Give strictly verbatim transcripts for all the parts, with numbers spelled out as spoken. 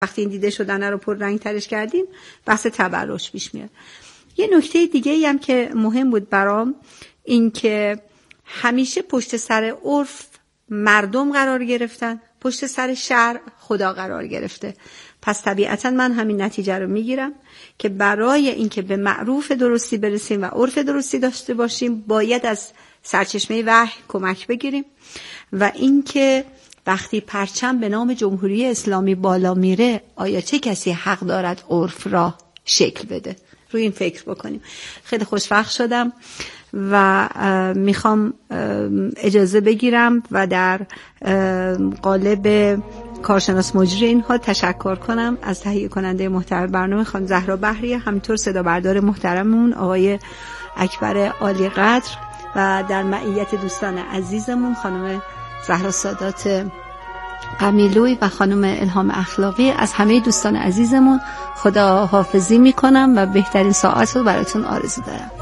وقتی این دیده شدن رو پر رنگ ترش کردیم بحث تبرش پیش میاد. یه نکته دیگه ای هم که مهم بود برام این که همیشه پشت سر عرف مردم قرار گرفتن، پشت سر شرع خدا قرار گرفته. پس طبیعتا من همین نتیجه رو میگیرم که برای اینکه به معروف درستی برسیم و عرف درستی داشته باشیم باید از سرچشمه وحی کمک بگیریم و اینکه وقتی پرچم به نام جمهوری اسلامی بالا میره آیا چه کسی حق دارد عرف را شکل بده؟ روی این فکر بکنیم. خیلی خوشوقت شدم و میخوام اجازه بگیرم و در قالب کارشناس مجری اینها تشکر کنم از تهیه کننده محتوای برنامه خانم زهرا بحری، همینطور صدا بردار محترممون آقای اکبر عالی قدر و در معیت دوستان عزیزمون خانم زهرا سادات قمیلوی و خانم الهام اخلاقی. از همه دوستان عزیزمون خدا حافظی میکنم و بهترین ساعت رو براتون آرزو دارم.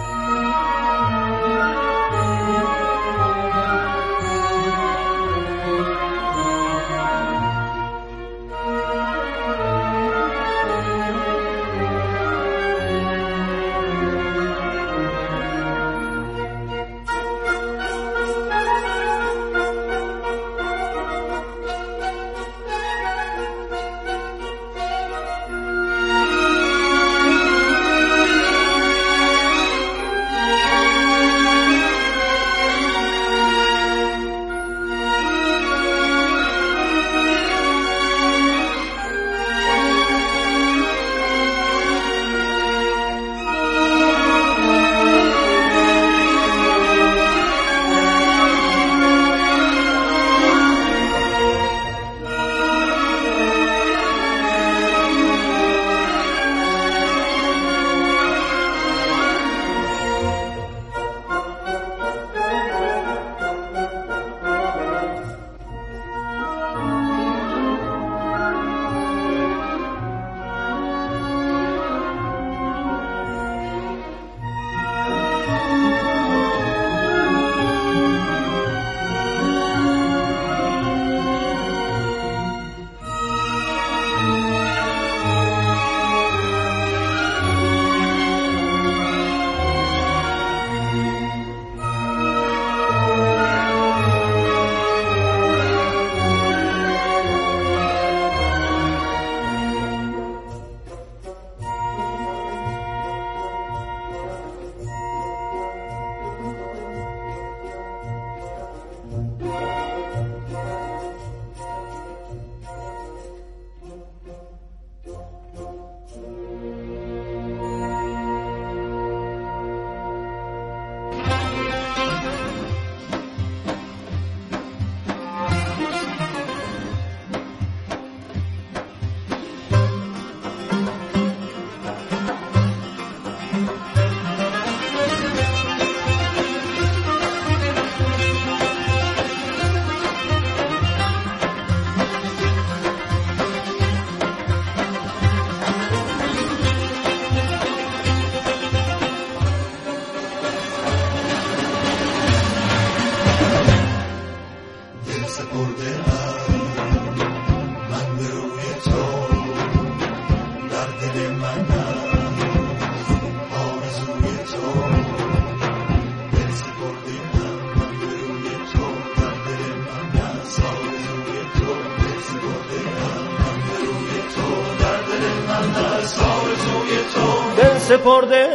سپرده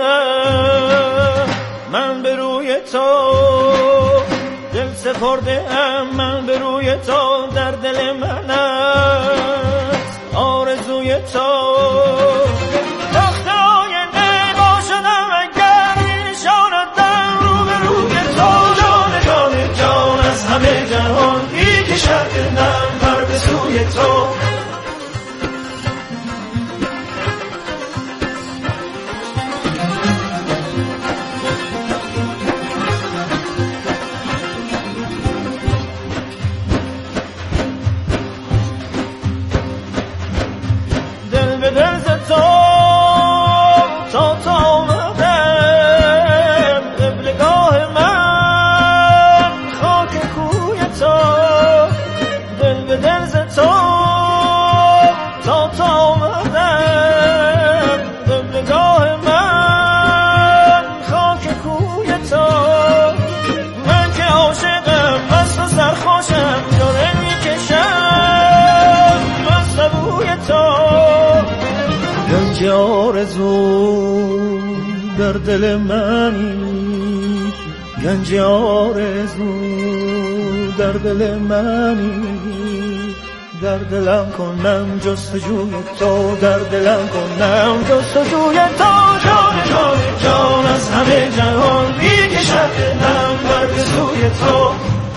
ام من به روی تو، دل سپرده ام من به روی تو، در دل من است آرزوی تو. وقت آینده باشدم اگر نشاندم رو به روی تو، جان جان جان از همه جهان میکشد دلم پر به سوی تو. آمدم قبلگاه من خاک کوی تو. من که عاشقم مست و سرخوشم جاره میکشم مست بوی تو. گنج آرزو در دل منی، گنج آرزو در دل منی، در دلم کنم جستجوی تو، در دلم کنم جستجوی تو. جان جان جان از همه جهان میکشم دلم بر سوی تو.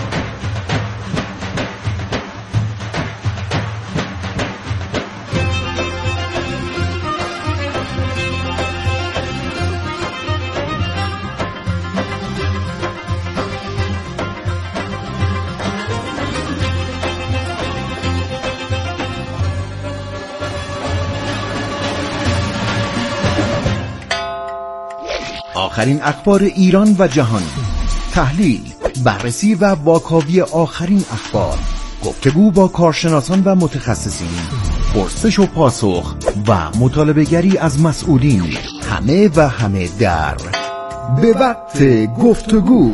آخرین اخبار ایران و جهان، تحلیل، بررسی و واکاوی آخرین اخبار، گفتگو با کارشناسان و متخصصین، پرسش و پاسخ و مطالبه‌گری از مسئولین، همه و همه در به وقت گفتگو.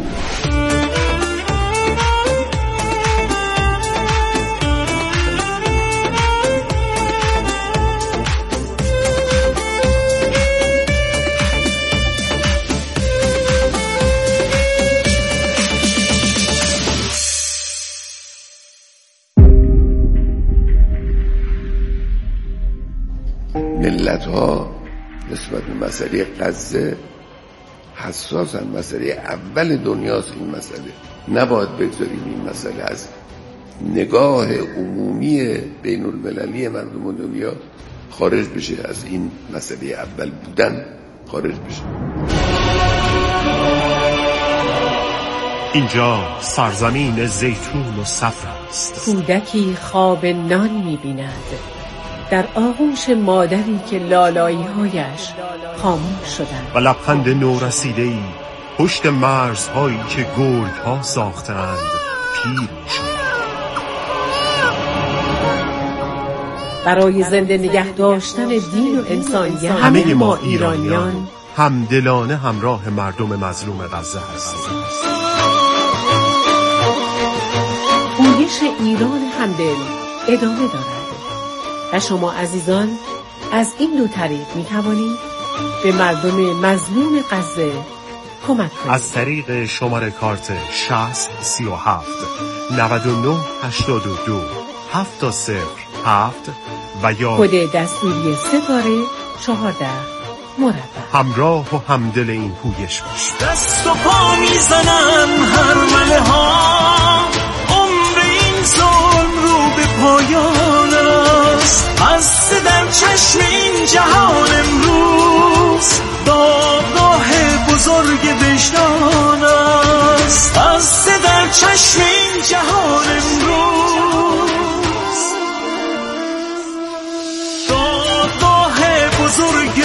ملت‌ها نسبت به مسئله غزه حساسن. مسئله اول دنیاست این مسئله. نباید بگذاریم این مسئله از نگاه عمومی بین المللی مردم دنیا خارج بشه، از این مسئله اول بودن خارج بشه. اینجا سرزمین زیتون و صفر است. کودکی خواب نان می‌بیند در آغوش مادری که لالایی‌هایش خاموش شدند و لبخند نورسیده‌ای پشت مرزهایی که گرگ‌ها ساختند پیر شد. برای زنده نگه داشتن دین و انسانیت همه ما ایرانیان همدلانه همراه مردم مظلوم غزه هستیم. پویش ایران همدل ادامه دارد و شما عزیزان از این دو طریق می توانید به مردم مظلوم غزه کمک کنید. از طریق شماره کارت شصت سی و هفت نود و نه هشتاد و دو هفت صفر هفت و یا کد دستوری ستاره چهارده مربع. همراه و همدل این پویش باش. دست و پا میزنم هر مله ها، عمر این ظلم رو به پایان است. بسته در چشم این جهان امروز دادگاه بزرگ وجدان است. بسته در چشم این جهان امروز دادگاه بزرگ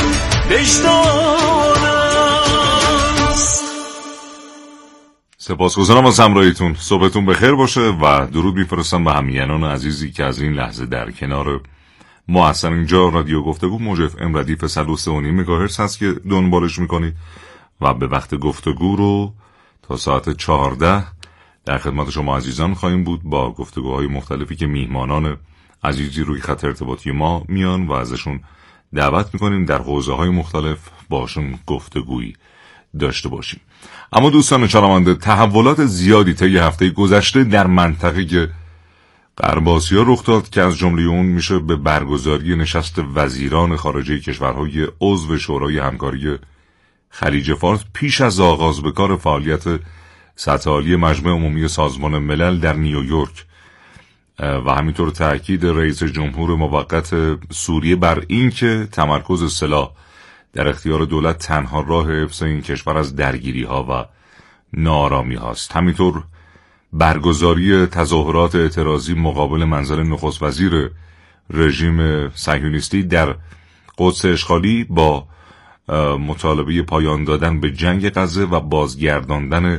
وجدان است. سپاسگزارم از همراهیتون. صبحتون بخیر باشه و درود میفرستم به همینان عزیزی که از این لحظه در کنار ما هستن. اینجا رادیو گفتگو موج اف ام ردیف صد و سه و نیم مگاهرتز هست که دنبالش میکنید و به وقت گفتگو رو تا ساعت چهارده در خدمت شما عزیزان خواهیم بود با گفتگوهای مختلفی که میهمانان عزیزی روی خط ارتباطی ما میان و ازشون دعوت میکنیم در حوزه‌های مختلف باشون گفتگویی داشته باشیم. اما دوستان شنونده، تحولات زیادی طی هفته گذشته در منطقه غرب آسیا رخ داد که از جمله اون میشه به برگزاری نشست وزیران خارجه کشورهای عضو شورای همکاری خلیج فارس پیش از آغاز به کار فعالیت سطح عالی مجمع عمومی سازمان ملل در نیویورک و همینطور تأکید رئیس جمهور موقت سوریه بر این که تمرکز سلاح در اختیار دولت تنها راه حفظ این کشور از درگیری ها و نارامی هاست. همینطور برگزاری تظاهرات اعتراضی مقابل منزل نخست وزیر رژیم صهیونیستی در قدس اشغالی با مطالبه پایان دادن به جنگ غزه و بازگرداندن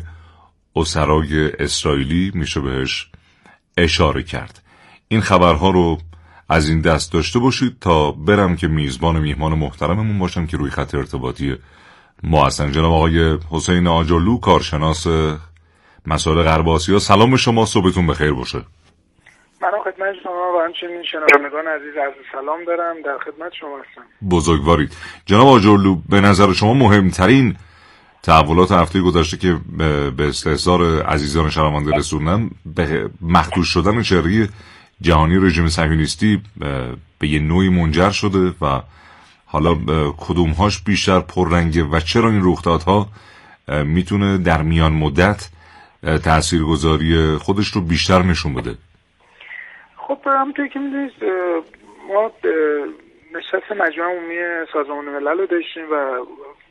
اسرای اسرائیلی میشه بهش اشاره کرد. این خبرها رو از این دست داشته باشید تا برم که میزبان میهمان محترممون باشم که روی خط ارتباطی ما هستن. جناب آقای حسین آجرلو، کارشناس مسائل غرب آسیا. سلام شما، صبحتون بخیر باشه. منم خدمت شما و همچنین شنوندگان عزیز عرض سلام دارم، در خدمت شما هستم. بزرگوارید. جناب آجرلو، به نظر شما مهمترین تحولات هفته گذشته که به استحضار عزیزان شنونده رسوندن به مخدوش شدن چهره جهانی رژیم صهیونیستی به یه نوعی منجر شده و حالا کدومهاش بیشتر پررنگه و چرا این رخدادها میتونه در میان مدت تاثیرگذاری خودش رو بیشتر نشون بده؟ خب همونطور که میدونید ما نشست مجمع عمومی سازمان ملل رو داشتیم و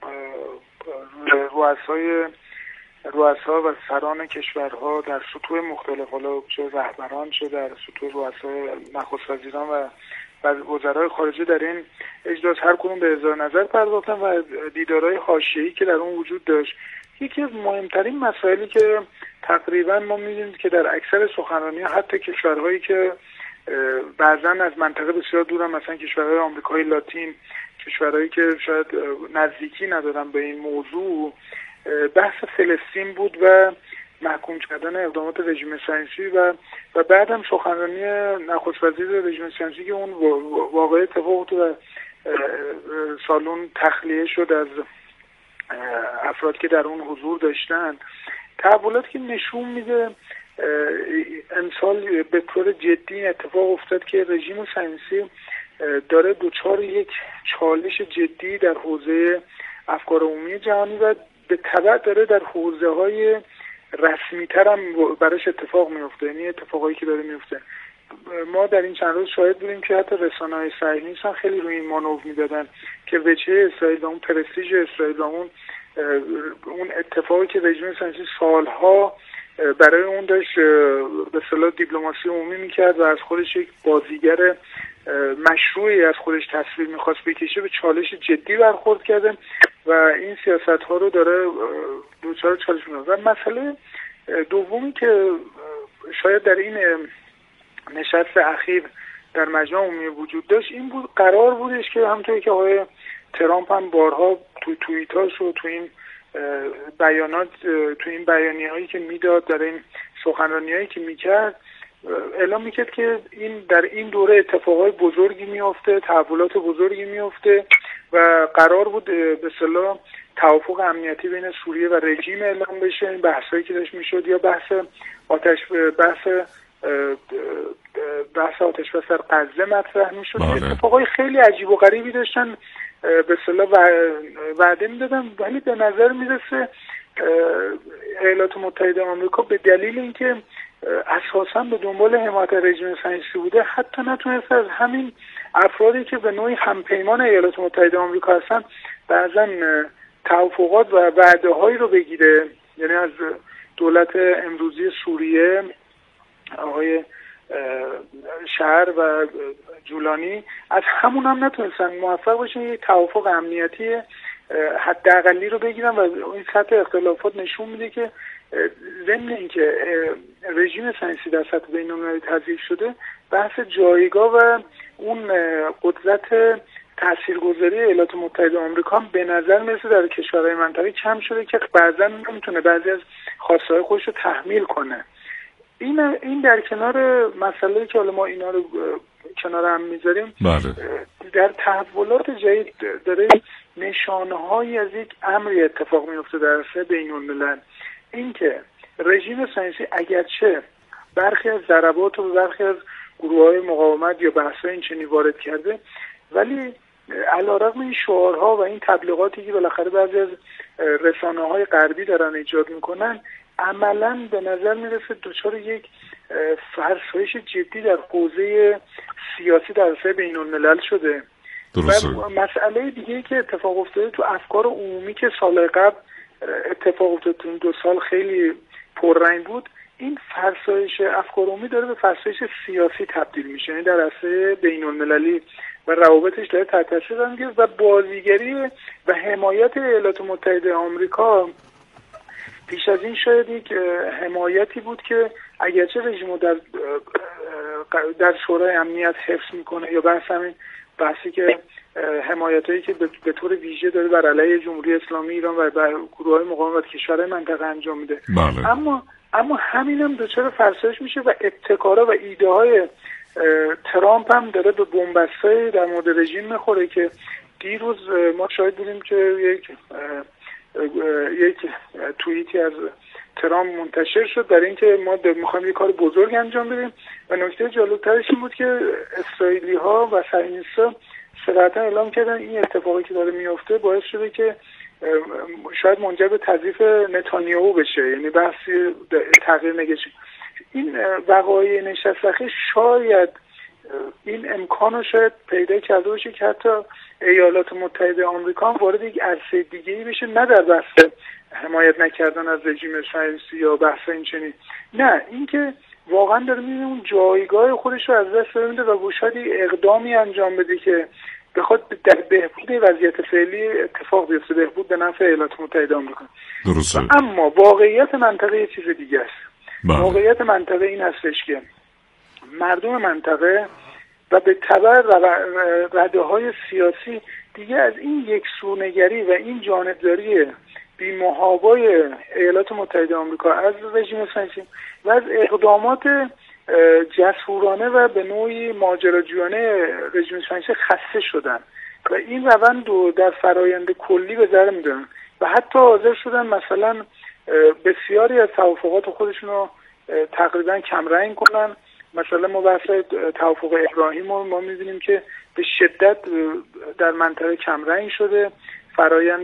رؤسای رؤسا و سران کشورها در سطوح مختلف، حالا چه رهبران چه در سطوح رؤسای نخست وزیران و وزرای خارجه در این اجلاس هر کدوم به اظهار نظر پرداختن و دیدارهای حاشیه‌ای که در اون وجود داشت. یکی از مهمترین مسائلی که تقریبا ما می‌بینیم که در اکثر سخنرانی‌ها حتی کشورهایی که بعضاً از منطقه بسیار دورن، مثلا کشورهای آمریکای لاتین، کشورهایی که شاید نزدیکی ندارن به این موضوع، بحث فلسطین بود و محکوم کردن اقدامات رژیم صهیونیستی و و بعدم سخنرانی نخست وزیر رژیم صهیونیستی که اون واقعا اتفاق افتاد و سالن تخلیه شد از افراد که در اون حضور داشتن. تحولاتی که نشون میده امسال به طور جدی اتفاق افتاد که رژیم صهیونیستی داره دچار یک چالش جدی در حوزه افکار عمومی جهانی و به تبع داره در حوزه های رسمی تر هم براش اتفاق میفته. یعنی اتفاقایی که داره میفته، ما در این چند روز شاهد بودیم که حتی رسانه‌های صهیونیست هم خیلی روی این مانور میدادن که وجهه اسرائیل و اون پرستیژ اسرائیل و اون اون اتفاقی که رژیم صهیونیستی سالها برای اون داشت به اصطلاح دیپلماسی عمومی میکرد و از خودش یک بازیگر مشروعی از خودش تصویر میخواست بکشه، به چالش جدی برخورد کرده و این سیاست ها رو داره دوچار چالش میکنه. و مسئله دومی که شاید در این نشست اخیر در مجمع عمومی وجود داشت این بود، قرار بودش که همونطوری که آقای ترامپ هم بارها تو توییتاش و تو این بیانات تو این بیانیه‌هایی که میداد، در این سخنرانی‌هایی که میکرد اعلام میکرد که این در این دوره اتفاقای بزرگی میفته، تحولات بزرگی میفته و قرار بود به اصطلاح توافق امنیتی بین سوریه و رژیم اعلام بشه. این بحثایی که داشت میشد یا بحث آتش بحث بحث آتش بس در غزه مطرح میشد، اتفاقای خیلی عجیب و غریبی داشتن به اصطلاح وعده میدادن، ولی به نظر میرسه ایالات متحده آمریکا به دلیل اینکه اساساً به دنبال حمایت رژیم صهیونیستی بوده حتی نتونسته از همین افرادی که به نوعی همپیمان ایالات متحده آمریکا هستن بعضاً توافقات و وعده‌هایی رو بگیره. یعنی از دولت امروزی سوریه آقای شهر و جولانی از همون هم نتونستن موفق باشن یک توافق امنیتی حداقلی رو بگیرن و این سطح اختلافات نشون میده که ضمن اینکه رژیم صهیونیستی در سطح بین‌المللی تضعیف شده، بحث جایگاه و اون قدرت تاثیرگذاری ایالات متحده آمریکا هم به نظر میرسه در کشورهای منطقه کم شده که بعضا نمیتونه بعضی از خواسته‌های خودش رو تحمیل کنه. این این در کنار مسئله که حالا ما اینا رو کنار هم میذاریم، در تحولات جدید داره نشانه‌هایی از یک امری اتفاق میفته در سطح بین‌الملل. اینکه رژیم صهیونیستی اگرچه برخی از ضربات و برخی از گروه‌های مقاومت یا بحث‌های این چنین وارد کرده، ولی علی‌رغم این شعارها و این تبلیغاتی که بالاخره بعضی از رسانه‌های غربی دارن ایجاد میکنن، عملاً به نظر میرسه دچار یک فرسایش جدی در حوزه سیاسی در سطح بین‌الملل شده. درسته. و مسئله دیگه که اتفاق افتاده تو افکار عمومی که سال قبل اتفاق افتاد، تو این دو سال خیلی پررنگ بود، این فرسایش افکار عمومی داره به فرسایش سیاسی تبدیل میشه. یعنی در عرصه بین‌المللی و روابطش داره تحت تاثیر قرار میگیره و بازیگری و حمایت ایالات متحده آمریکا پیش از این شاید یک حمایتی بود که اگرچه رژیم رو در در شورای امنیت حفظ میکنه، یا بحث همین بحثی که حمایتایی که به طور ویژه داره بر علیه جمهوری اسلامی ایران و بر گروه‌های مقاومت کشورهای منطقه انجام میده. بله. اما اما همین هم دچار فرسایش میشه و ابتکارا و ایده های ترامپ هم داره به بن‌بست‌های در مورد رژیم میخوره که دیروز ما شاهد بودیم که یک یک توییتی از ترامپ منتشر شد در اینکه ما میخوایم یک کار بزرگ انجام بدیم و نکته جالبترش این بود که اسرائیلی ها و صهیونیست‌ها صراحتاً اعلام کردن این اتفاقی که داره میفته باعث شده که شاید منجر به تضعیف نتانیاهو بشه، یعنی بحثی تغییر نگشه. این وقایع نشست اخیر شاید این امکان رو شاید پیدا کرده باشه که حتی ایالات متحده آمریکا هم وارد یک عرصه دیگه‌ای بشه، نه در بحث حمایت نکردن از رژیم صهیونیستی یا بحث این چنین، نه اینکه واقعا داره می‌بینه اون جایگاه خودش رو از دست میده و شاید اقدامی انجام بده که بخواد در بهبود وضعیت فعلی اتفاق بیفته، بهبود به نفع ایالات متحده آمریکا. درسته. اما واقعیت منطقه یه چیز دیگه است. بله. واقعیت منطقه این هستش که مردم منطقه و به تبع رده‌های سیاسی دیگه از این یکسونگری و این جانبداری بی‌محابای ایالات متحده آمریکا از رژیم صهیونیستی و از اقدامات جسورانه و به نوعی ماجراجویانه رژیم صهیونیستی خسته شدن و این روند رو در فرایند کلی به ذره می‌دونن و حتی حاضر شدن مثلا بسیاری از توافقات خودشون رو تقریبا کمرنگ کنن. مثلا ما بحث توافق ابراهیم رو ما می‌بینیم که به شدت در منطقه کمرنگ شده، فرایند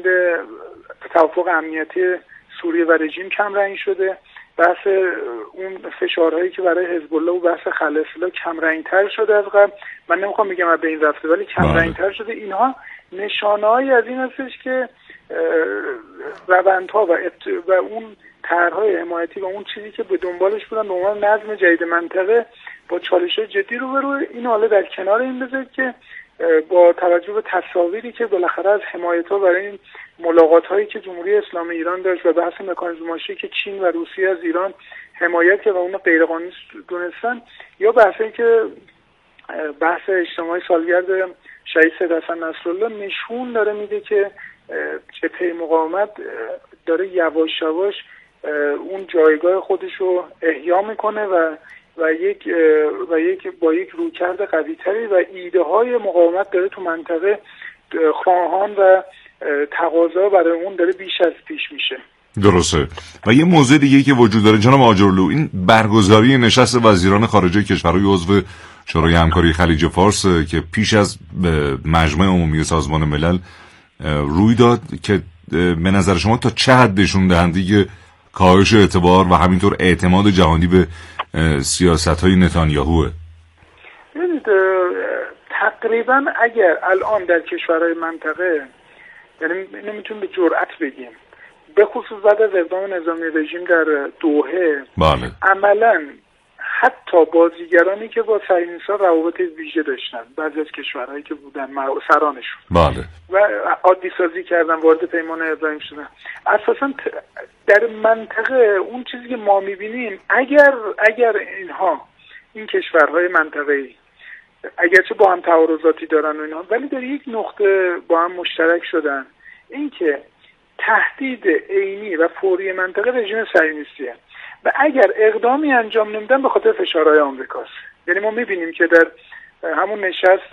توافق امنیتی سوریه و رژیم کمرنگ شده، بحث اون فشارهایی که برای حزب الله و بحث خلع اصلاح کمرنگ‌تر شده از قبل. من نمیخوام بگم به این رفته ولی کمرنگ‌تر شده. اینها نشانه‌هایی از این هستش که روندها و, و اون طرح‌های حمایتی و اون چیزی که به دنبالش بودن به عنوان نظم جدید منطقه با چالش‌های جدی روبروه. این حالا در کنار این بذارید که با توجه به تصاویری که بالاخره از حمایت‌ها برای این ملاقات‌هایی که جمهوری اسلامی ایران داشت و بحث مکانیزم‌هایی که چین و روسیه از ایران حمایت که و اون غیرقانونی دونستن، یا بحثی که بحث اجتماعی سالگرد شهید سید حسن نصرالله نشون داره میده که جبهه مقاومت داره یواش یواش اون جایگاه خودش رو احیا میکنه و و یک و یک با یک رویکرد قوی‌تری و ایده های مقاومت داره تو منطقه خواهان و تقاضا برای اون داره بیش از پیش میشه. درسته. و یه موضوع دیگه که وجود داره جناب آجرلو، این برگزاری نشست وزیران خارجه کشورهای عضو شورای همکاری خلیج فارس که پیش از مجمع عمومی سازمان ملل روی داد که به نظر شما تا چه حد نشون دهنده کاهش اعتبار و همینطور اعتماد جهانی به سیاست‌های نتانیاهوه؟ ببینید تقریبا اگر الان در کشورهای منطقه، یعنی نمیتونیم به جرئت بگیم به خصوص بعد از اقدام نظامی رژیم در دوحه، بله، عملاً حتی بازیگرانی که با صهیونیست‌ها روابط ویژه داشتن، بعضی از کشورهایی که بودن سرانشون، بله، و عادی سازی کردن، وارد پیمان ابراهیم شدن، اساساً در منطقه اون چیزی که ما می‌بینیم اگر اگر اینها این کشورهای منطقه‌ای اگرچه با هم تعارضاتی دارن و اینها، ولی در یک نقطه با هم مشترک شدن، اینکه تهدید عینی و فوری منطقه رژیم صهیونیستیه و اگر اقدامی انجام نمیدن به خاطر فشارهای آمریکاست. یعنی ما میبینیم که در همون نشست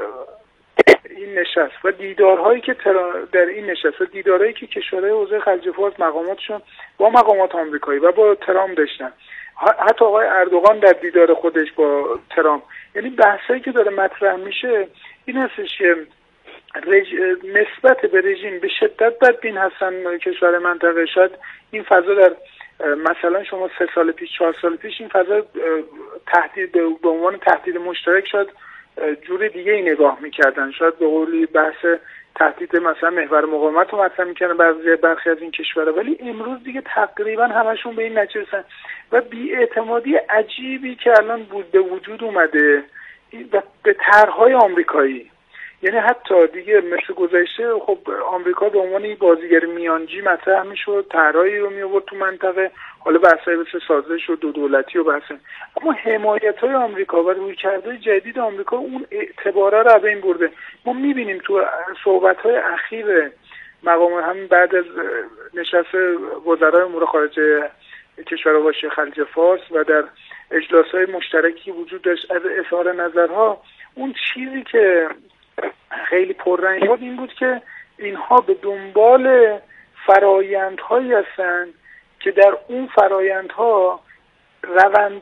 این نشست و دیدارهایی که در این نشست و دیدارهایی که کشورهای حوزه خلیج فارس مقاماتشون با مقامات آمریکایی و با ترامپ داشتن، حتی آقای اردوغان در دیدار خودش با ترامپ، یعنی بحثایی که داره مطرح میشه این هستش که رج... نسبت به رژیم به شدت بدبین هستن کشور منطقه. شاید این فضا در مثلا شما سه سال پیش چهار سال پیش این فضا تهدید به عنوان تهدید مشترک شاید جور دیگه ای نگاه میکردن، شاید به قولی بحث تهدید مثلا محور مقاومت رو مطرح میکردن بعضی برخی از این کشورها، ولی امروز دیگه تقریبا همشون به این نتیجه رسیدن و بی‌اعتمادی عجیبی که الان بود به وجود اومده و به طرح‌های آمریکایی، یعنی حتی دیگه مثل گذشته خب آمریکا به عنوان یک بازیگر میانجی مطرح میشد، طرحی رو می آورد تو منطقه، حالا بحثای مثل سازش و دو دولتی و بحث، اما حمایت‌های آمریکا و رویکردهای جدید آمریکا اون اعتباره رو از بین برده. ما می‌بینیم تو صحبت‌های اخیر مقام همین بعد از نشست وزرای امور خارجه کشورها با شیخ خلیج فارس و در اجلاس‌های مشترکی وجود داشت از اظهار نظرها، اون چیزی که خیلی پررنگ بود این بود که اینها به دنبال فرایندهایی هستن که در اون فرایندها روند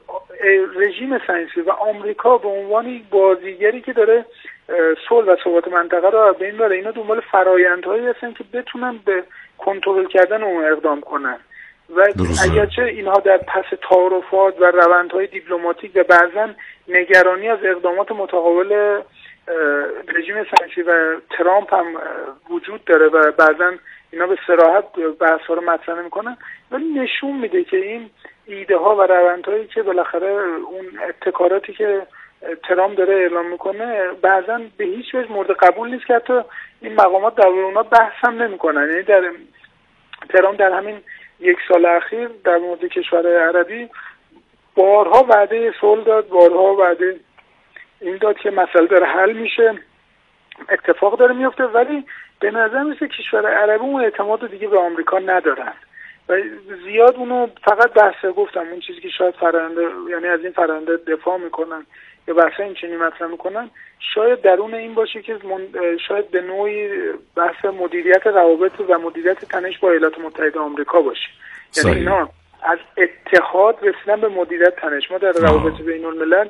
رژیم صهیونیستی و آمریکا به عنوان یک بازیگری که داره صلح و ثبات منطقه رو به این بره، اینا دنبال فرایندهایی هستن که بتونن به کنترل کردن اون اقدام کنن و اگرچه اینها در پس تعارفات و روندهای دیپلماتیک و بعضا نگرانی از اقدامات متقابل رژیم صهیونیستی و ترامپ هم وجود داره و بعضا اینا به صراحت بحث‌ها رو مطرح نمی‌کنن، ولی نشون میده که این ایده ها و روندهایی که بالاخره اون ابتکاراتی که ترامپ داره اعلام میکنه بعضا به هیچ وجه مورد قبول نیست که حتی این مقامات در اونا بحث هم نمی‌کنن. یعنی در ترامپ در همین یک سال اخیر در مورد کشورهای عربی بارها وعده صلح داد، بارها وعده این داد که مسئله داره حل میشه، اتفاق داره میفته، ولی به نظر میسه کشورهای عربی اون اعتماد دیگه به آمریکا ندارن و زیاد اونو فقط بحثه گفتم اون چیزی که شاید فرآیند یعنی از این فرآیند دفاع میکنن یا بحث این چنین مطرح میکنن شاید درون این باشه که شاید به نوعی بحث مدیریت روابط و مدیریت تنش با ایالات متحده آمریکا باشه. یعنی اینا از اتحاد رسیدن به مدیریت تنش. ما در روابط بین الملل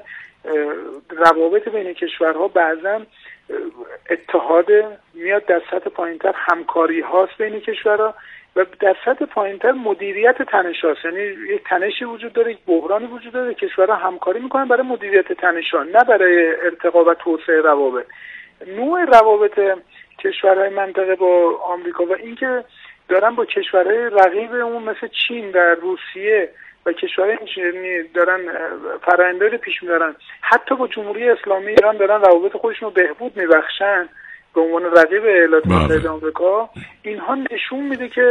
روابط بین کشورها بعضا اتحاد میاد در سطح پایینتر، همکاری هاست بین کشورها و در سطح پایینتر مدیریت تنش هاست. یعنی یک تنشی وجود داره، یک بحرانی وجود داره، کشورها همکاری میکنن برای مدیریت تنش ها، نه برای ارتقا و توسعه روابط. نوع روابط کشورهای منطقه با آمریکا و اینکه دارن با کشورهای رقیب اون مثل چین و روسیه و کشورهای این دارن فرآیندهای رو پیش میبرن، حتی با جمهوری اسلامی ایران دارن روابط خودشون رو بهبود میبخشن به عنوان رقیب ایالات متحده آمریکا. اینها نشون میده که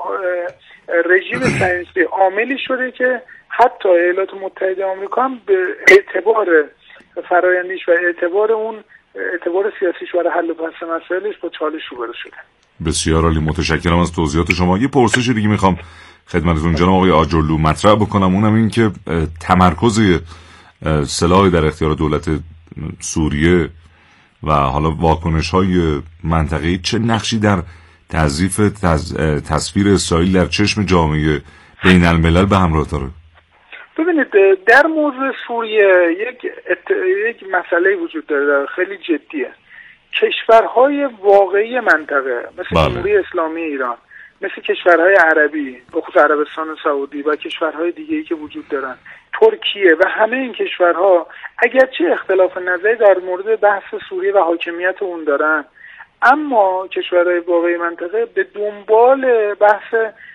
رژیم صهیونیستی عاملی شده که حتی ایالات متحده آمریکا هم به اعتبار فرآیندیش و اعتبار اون اعتبار سیاسیش برای حل و فصل مسائلش با چالش روبرو شده. بسیار عالی، متشکرم از توضیحات شما. یه پرسش دیگه میخوام خدمتتون جناب آقای آجرلو مطرح بکنم، اونم این که تمرکز سلاح در اختیار دولت سوریه و حالا واکنش‌های منطقه‌ای چه نقشی در تضعیف تز... تصویر اسرائیل در چشم جامعه بین الملل به همراه داره؟ ببینید در موضوع سوریه یک ات... یک مسئله وجود داره خیلی جدیه. کشورهای واقعی منطقه مثل بله. جمهوری اسلامی ایران، مثل کشورهای عربی بخصوص عربستان سعودی و کشورهای دیگه‌ای که وجود دارن، ترکیه و همه این کشورها اگرچه اختلاف نظری در مورد بحث سوریه و حاکمیت اون دارن، اما کشورهای واقعی منطقه به دنبال بحث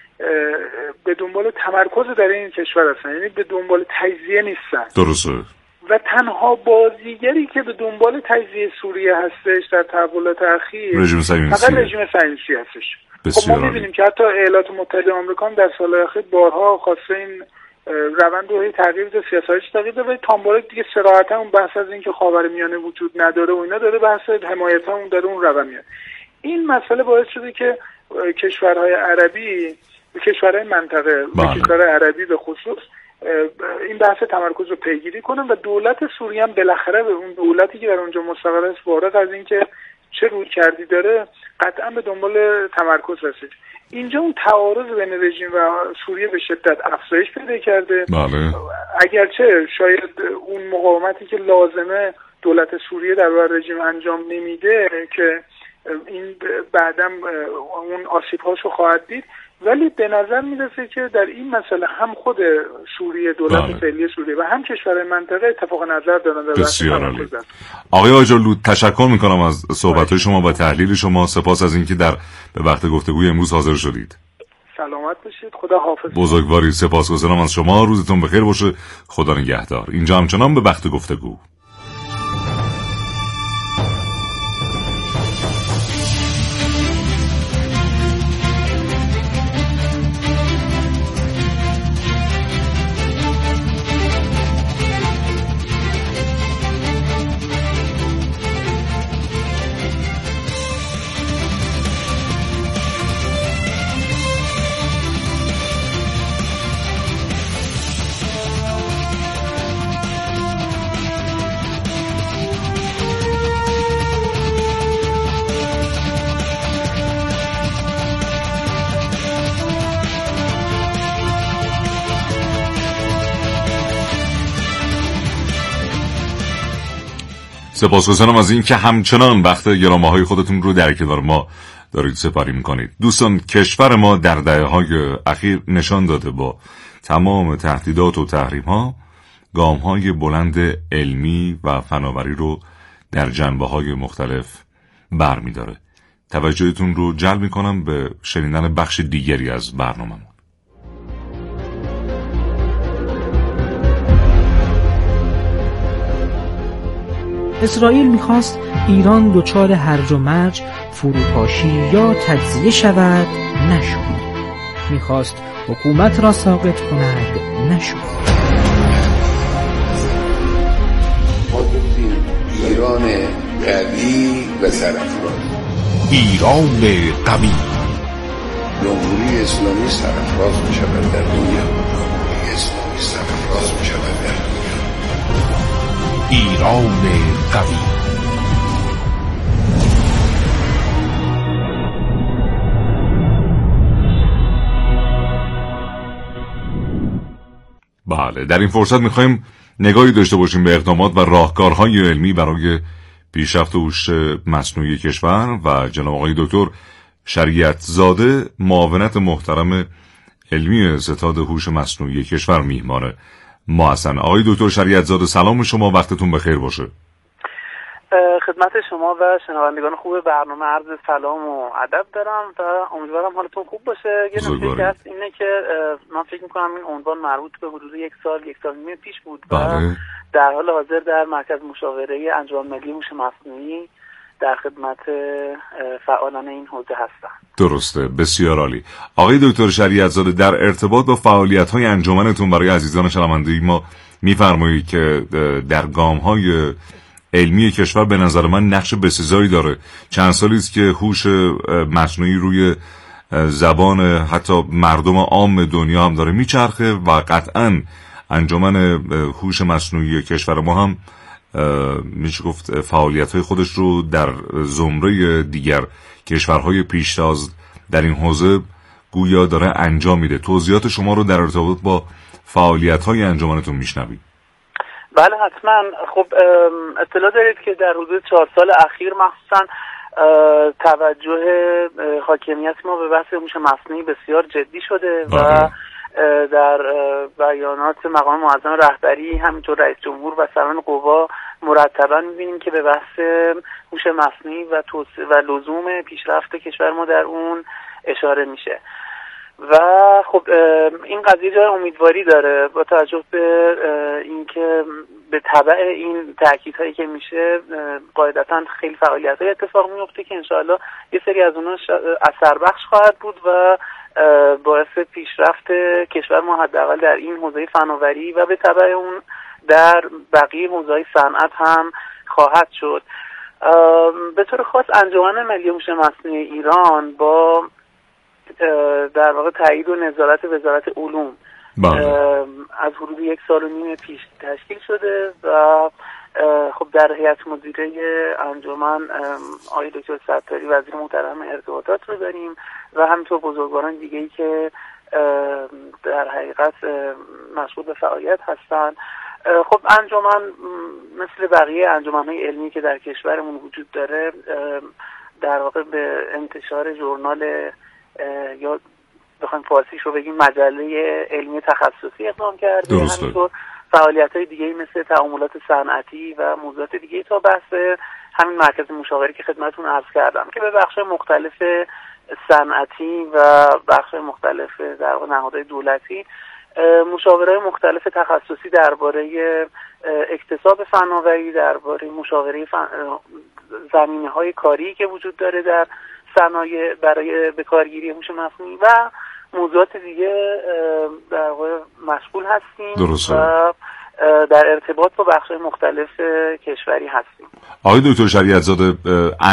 به دنبال تمرکز در این کشور هستن، یعنی به دنبال تجزیه نیستن. درسته. و تنها بازیگری که به دنبال تجزیه سوریه هستش در تحولات اخیر رژیم صهیونیستی فقط رژیم صهیونیستی هستش. خب ما می‌بینیم که حتی ایالات متحده آمریکا در سال‌های اخیر بارها خواسته این روند رو تغییر بده، سیاستش تغییر بده، ولی تامبارک دیگه صراحتا اون بحث از این که خاورمیانه وجود نداره و اینا داره بحث حمایت اون داره اون روند میاد. این مسئله باعث شده که کشورهای عربی و کشورهای منطقه و کشورهای عربی به خصوص این بحث تمرکز رو پیگیری کنن و دولت سوریه هم بالاخره به اون دولتی که در اونجا مستقر است فارغ از اینکه چه روی کردی داره قطعا به دنبال تمرکز رسید. اینجا اون تعارض بین رژیم و سوریه به شدت افزایش پیدا کرده. بله. اگرچه شاید اون مقاومتی که لازمه دولت سوریه در برابر رژیم انجام نمیده که این بعداً اون آسیب‌هاشو خواهد دید، ولی به نظر میرسه که در این مسئله هم خود سوریه دولت فعلی سوریه و هم کشورهای منطقه اتفاق نظر دارن. بسیار عالی. آقای آجرلو تشکر میکنم از صحبت‌های شما و تحلیل شما. سپاس از اینکه در به وقت گفتگوی امروز حاضر شدید. سلامت باشید. خدا حافظ. بزرگواری. سپاسگزارم از شما. روزتون بخیر باشه. خدا نگهدار. اینجا همچنان به وقت گفتگو. سپاسگزارم از این که همچنان وقت گرانبهای خودتون رو در کنار ما دارید سپاری میکنید. دوستان، کشور ما در دهه‌های اخیر نشان داده با تمام تهدیدات و تحریم‌ها گام‌های بلند علمی و فناوری رو در جنبه‌های مختلف برمی‌داره. توجهتون رو جلب می‌کنم به شنیدن بخش دیگری از برنامه‌مون. اسرائیل میخواست ایران دچار هرج و مرج، فروپاشی یا تجزیه شود، نشد. میخواست حکومت را ساقط کند، نشد. ما گفتیم ایران قوی و سرافراز، ایران قوی، جمهوری اسلامی سرافراز میشود در دنیا، جمهوری اسلامی سرافراز میشود در دنیا. ایران قوی. بله، در این فرصت میخوایم نگاهی داشته باشیم به اقدامات و راهکارهای علمی برای پیشرفت هوش مصنوعی کشور و جناب آقای دکتر شریعت زاده، معاونت محترم علمی ستاد هوش مصنوعی کشور میهمان ما هستن. آقای دکتر شریعت زاده، سلام شما، وقتتون بخیر باشه. خدمت شما و شنوندگان خوب برنامه عرض سلام و ادب دارم و امیدوارم حالتون خوب باشه. یه نکته که هست اینه که من فکر میکنم این عنوان مربوط به حدود یک سال یک سال نیم پیش بود و بله. در حال حاضر در مرکز مشاوره انجمن ملی هوش مصنوعی در خدمت فعالان این حوزه هستم. درسته، بسیار عالی. آقای دکتر شریعت زاده، در ارتباط با فعالیت‌های انجمنتون برای عزیزان شنونده ما می‌فرمایید که در گام‌های علمی کشور به نظر من نقش بسزایی داره. چند سالی است که هوش مصنوعی روی زبان حتی مردم عام دنیا هم داره میچرخه و قطعاً انجمن هوش مصنوعی کشور ما هم میشه گفت فعالیت‌های خودش رو در زمره دیگر کشورهای پیشتاز در این حوزه گویا داره انجام میده. توضیحات شما رو در ارتباط با فعالیت‌های انجمنتون میشنوید. بله حتما. خب اطلاع دارید که در حدود چهار سال اخیر مخصوصا توجه حاکمیت ما به بحث هوش مصنوعی بسیار جدی شده و در بیانات مقام معظم رهبری همینطور رئیس جمهور و سران قوا مرتبا می‌بینیم که به بحث هوش مصنوعی و و لزوم پیشرفت کشور ما در اون اشاره میشه و خب این قضیه جای امیدواری داره با توجه به اینکه به تبع این تاکیدهایی که میشه قاعدتا خیلی فعالیت‌های اتفاق میفته که انشاءالله یه سری از اونها اثر بخش خواهد بود و باعث پیشرفت کشور ما حداقل در این حوزه فناوری و به تبع اون در بقیه حوزه‌های صنعت هم خواهد شد. به طور خاص انجمن ملی هوش مصنوعی ایران با در واقع تایید و نظارت وزارت علوم از حدود یک سال و نیم پیش تشکیل شده و خب در هیئت مدیره انجمن آقای دکتر ستاری وزیر محترم ارتباطات رو داریم و همینطور بزرگواران دیگه‌ای که در حقیقت مشغول به فعالیت هستن. خب انجمن مثل بقیه انجمن‌های علمی که در کشورمون وجود داره در واقع به انتشار ژورنال یا بخوایم فارسیش رو بگیم مجله علمی تخصصی اقدام کرده. همینطور فعالیت‌های دیگه‌ای مثل تعاملات صنعتی و موضوعات دیگه‌ای تا بحث همین مرکز مشاوره که خدمتتون عرض کردم که به بخش مختلف صنعتی و بخش مختلف در واقع نهادهای دولتی مشاوره‌های مختلف تخصصی درباره اکتساب فناوری، درباره مشاوره فن... زمینه‌های کاری که وجود داره در صنایع برای به کارگیری هوش مصنوعی و موضوعات دیگه در واقع مشغول هستیم درسته. و در ارتباط با بخش‌های مختلف کشوری هستیم. آقای دکتر شریعت زاده،